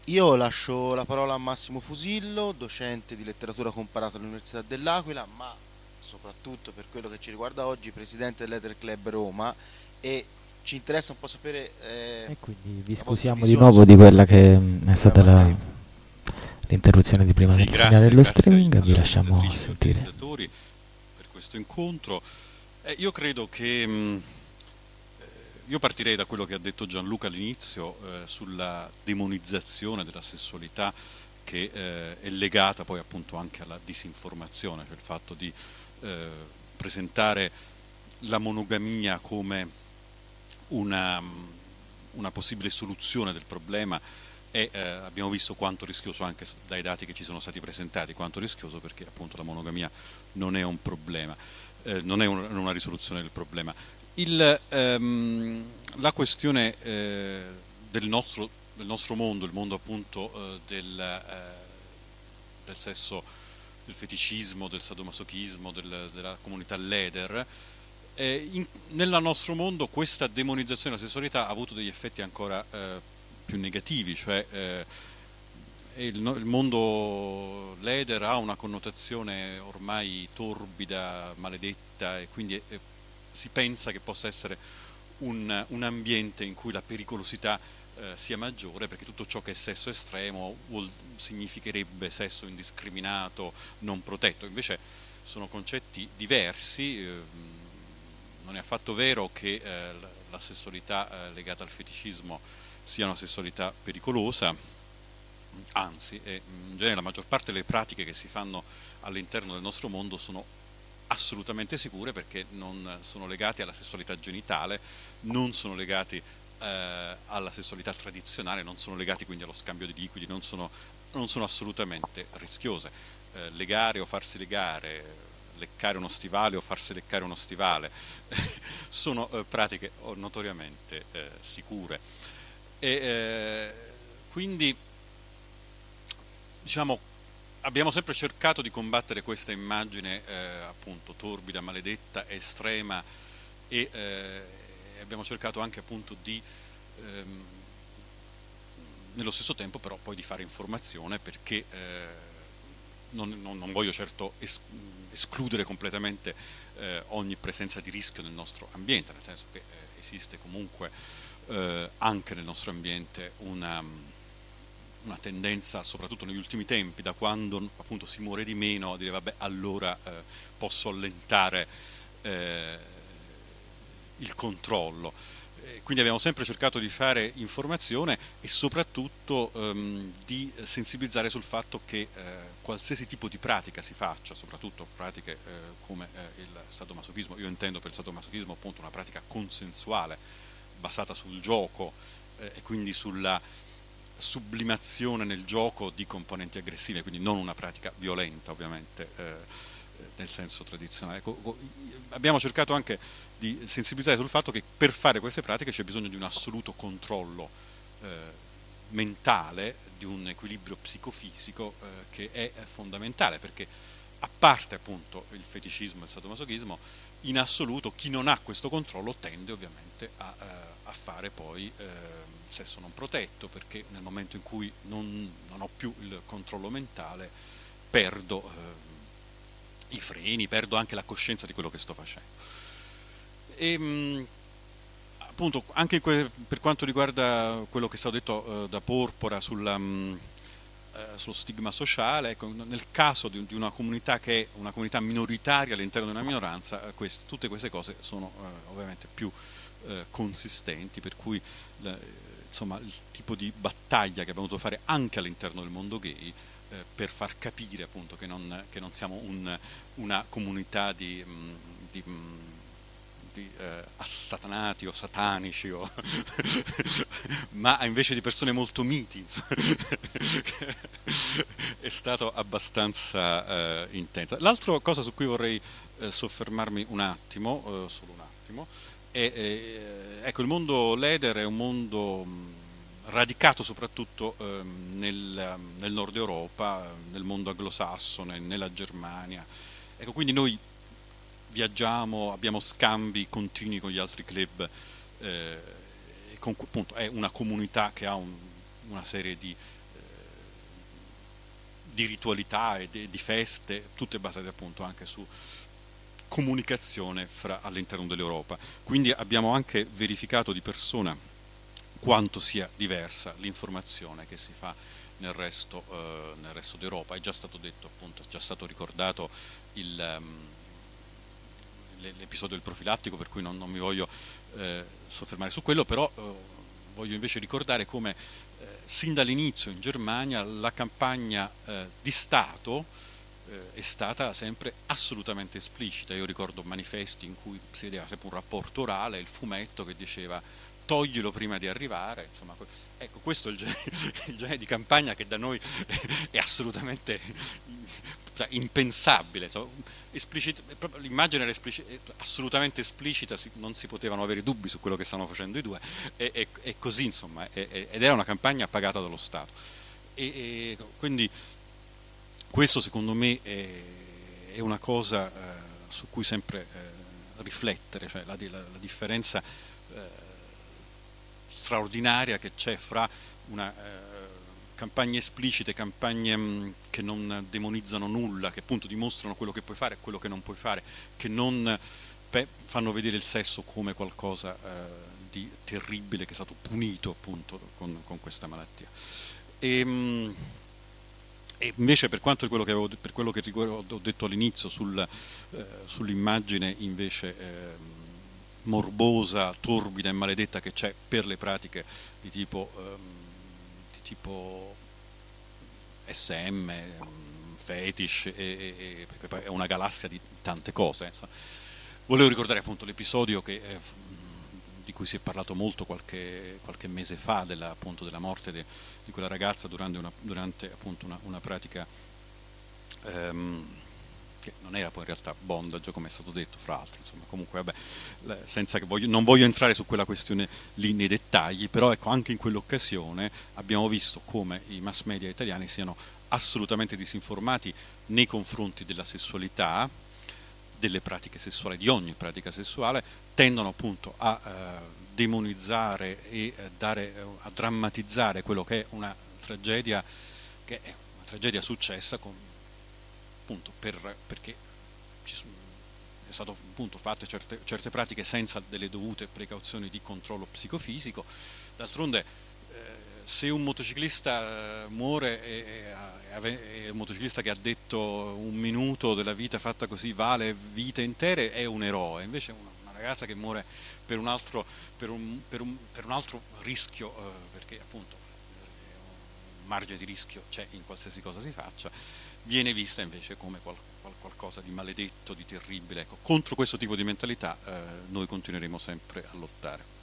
Io lascio la parola a Massimo Fusillo, docente di letteratura comparata all'Università dell'Aquila, ma soprattutto per quello che ci riguarda oggi, presidente dell'Ether Club Roma, e ci interessa un po' sapere E quindi vi la vostra scusiamo di visione nuovo su di quello quella che che è stata abbiamo detto. l'interruzione di prima Sì, del segnale grazie, dello grazie streaming. Vi alle lasciamo organizzatrici e sentire. organizzatori per questo incontro. Io credo che io partirei da quello che ha detto Gianluca all'inizio sulla demonizzazione della sessualità che è legata poi appunto anche alla disinformazione, cioè il fatto di eh, presentare la monogamia come una, una possibile soluzione del problema e abbiamo visto quanto rischioso anche dai dati che ci sono stati presentati, quanto rischioso perché appunto la monogamia non è un problema, non è una risoluzione del problema. La questione del nostro mondo, il mondo appunto del sesso, del feticismo, del sadomasochismo, della comunità leder, nel nostro mondo questa demonizzazione della sessualità ha avuto degli effetti ancora più negativi, cioè il mondo leder ha una connotazione ormai torbida, maledetta e quindi si pensa che possa essere un ambiente in cui la pericolosità sia maggiore perché tutto ciò che è sesso estremo significherebbe sesso indiscriminato, non protetto. Invece sono concetti diversi. Non è affatto vero che la sessualità legata al feticismo sia una sessualità pericolosa, anzi, in genere la maggior parte delle pratiche che si fanno all'interno del nostro mondo sono assolutamente sicure perché non sono legate alla sessualità genitale, non sono legati alla sessualità tradizionale, non sono legati quindi allo scambio di liquidi, non sono assolutamente rischiose. Legare o farsi legare, leccare uno stivale o farsi leccare uno stivale, sono pratiche notoriamente sicure. E, quindi diciamo, abbiamo sempre cercato di combattere questa immagine appunto torbida, maledetta, estrema e abbiamo cercato anche appunto di ehm, nello stesso tempo però poi di fare informazione perché non voglio certo escludere completamente ogni presenza di rischio nel nostro ambiente, nel senso che esiste comunque anche nel nostro ambiente una tendenza, soprattutto negli ultimi tempi, da quando appunto si muore di meno, a dire vabbè allora posso allentare eh, il controllo. Quindi abbiamo sempre cercato di fare informazione e soprattutto di sensibilizzare sul fatto che qualsiasi tipo di pratica si faccia, soprattutto pratiche come il sadomasochismo, io intendo per il sadomasochismo appunto una pratica consensuale basata sul gioco e quindi sulla sublimazione nel gioco di componenti aggressive, quindi non una pratica violenta ovviamente nel senso tradizionale. Abbiamo cercato anche di sensibilizzare sul fatto che per fare queste pratiche c'è bisogno di un assoluto controllo mentale, di un equilibrio psicofisico che è fondamentale perché a parte appunto il feticismo e il sadomasochismo, in assoluto chi non ha questo controllo tende ovviamente a fare poi sesso non protetto perché nel momento in cui non ho più il controllo mentale perdo i freni, perdo anche la coscienza di quello che sto facendo. E, appunto, anche per quanto riguarda quello che è stato detto da Porpora sullo stigma sociale, ecco, nel caso di una comunità che è una comunità minoritaria all'interno di una minoranza, tutte queste cose sono ovviamente più consistenti, per cui la- insomma, il tipo di battaglia che abbiamo dovuto fare anche all'interno del mondo gay per far capire appunto che non siamo una comunità di assatanati o satanici, ma invece di persone molto miti, insomma, è stato abbastanza intensa. L'altra cosa su cui vorrei soffermarmi un attimo, solo un attimo, è ecco, il mondo Leder è un mondo radicato soprattutto nel nord Europa, nel mondo anglosassone, nella Germania. Ecco, quindi noi viaggiamo, abbiamo scambi continui con gli altri club, appunto, è una comunità che ha una serie di di ritualità e di feste, tutte basate appunto anche su comunicazione all'interno dell'Europa. Quindi abbiamo anche verificato di persona quanto sia diversa l'informazione che si fa nel resto d'Europa. È già stato detto, appunto, è già stato ricordato l'episodio del profilattico, per cui non mi voglio soffermare su quello, però voglio invece ricordare come sin dall'inizio in Germania la campagna di Stato è stata sempre assolutamente esplicita. Io ricordo manifesti in cui si vedeva sempre un rapporto orale, il fumetto che diceva toglilo prima di arrivare, insomma, ecco, questo è il genere di campagna che da noi è assolutamente impensabile, l'immagine era assolutamente esplicita, non si potevano avere dubbi su quello che stavano facendo i due, e così, insomma, ed era una campagna pagata dallo Stato. Quindi questo secondo me è una cosa su cui sempre riflettere, cioè la differenza straordinaria che c'è fra una campagne esplicite, campagne che non demonizzano nulla, che appunto dimostrano quello che puoi fare e quello che non puoi fare, che non fanno vedere il sesso come qualcosa di terribile che è stato punito appunto con questa malattia. E invece per quanto per quello che ho detto all'inizio sull'immagine invece morbosa, torbida e maledetta che c'è per le pratiche di tipo SM, fetish, perché poi è una galassia di tante cose. Insomma. Volevo ricordare appunto l'episodio di cui si è parlato molto qualche mese fa, appunto, della morte di quella ragazza durante appunto una pratica che non era poi in realtà bondage, come è stato detto, fra l'altro, insomma, comunque vabbè, senza che non voglio entrare su quella questione lì nei dettagli, però ecco, anche in quell'occasione abbiamo visto come i mass media italiani siano assolutamente disinformati nei confronti della sessualità, delle pratiche sessuali, di ogni pratica sessuale, tendono appunto a demonizzare e a drammatizzare quello che è una tragedia successa appunto perché è stato appunto fatte certe pratiche senza delle dovute precauzioni di controllo psicofisico. D'altronde se un motociclista muore e un motociclista che ha detto un minuto della vita fatta così vale vite intere, è un eroe. Invece una ragazza che muore per un altro rischio, perché appunto un margine di rischio c'è in qualsiasi cosa si faccia, viene vista invece come qualcosa di maledetto, di terribile. Ecco, contro questo tipo di mentalità noi continueremo sempre a lottare.